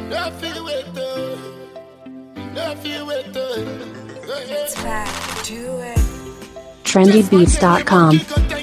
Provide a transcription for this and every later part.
trendybeats.com.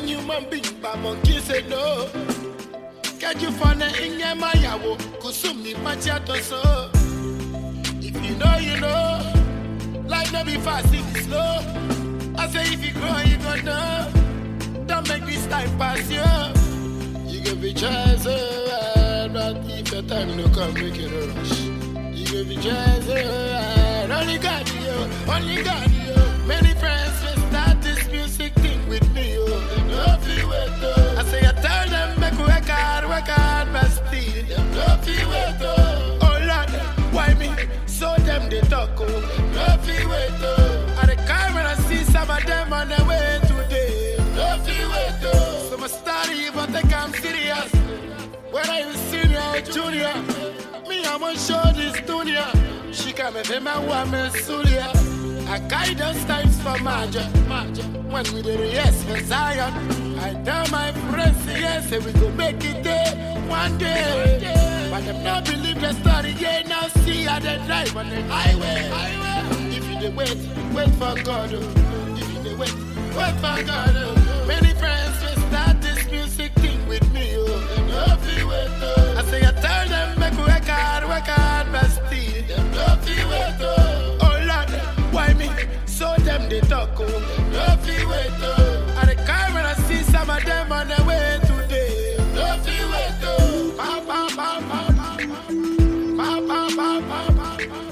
If you know, you know. Life no be fast, it's slow. I say if you grow, you gonna know. Don't make this time pass you. You give me chance, but if your time no come, make it a rush. You give me chance, only God you, only God you. Many friends will start this music thing with me, oh. They know feel it, oh. I say I tell them make work hard, but still they know feel it, oh. Oh Lord, why me? So them they talk, oh. They know feel it, oh. At the car when I see some of them on their way today, they know feel it, oh. So my study, but they come serious. Whether you senior or junior, me I want show this dunya. She come and my woman Sulia. I guide those times for Maja. When we did yes for Zion, I tell my friends yes, and we go make it there one day. But them not believe the story, yeah, now see how they drive on the highway. If you dey wait for God, oh. If you dey wait for God, oh. Many friends will start this music thing with me, oh. They know feel it, oh. I say I tell them make work hard, but still they know feel it, oh. Oh Lord, why me? So them they talk, oh. They know feel it, oh. At the car when I see some of them on their way today, they know feel it, oh. Pa pa pa pa pa pa pa pa pa pa.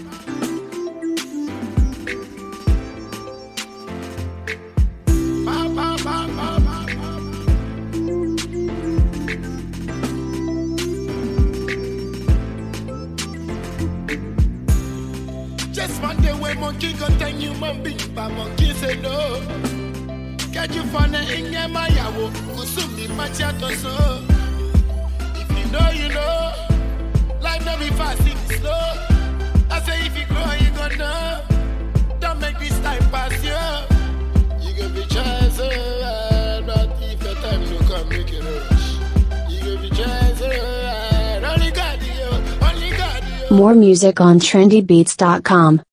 Just one day when monkey got ten human being, but monkey say no. Get you for the inge mayawo, kusumi machato so. If you know, you know. Life no be fast, it's slow. I say if you grow, you gonna know. Don't make this time pass you. You give me chance, but if your time no come, make it rush. You give me chance, only God you, only God you. More music on trendybeats.com.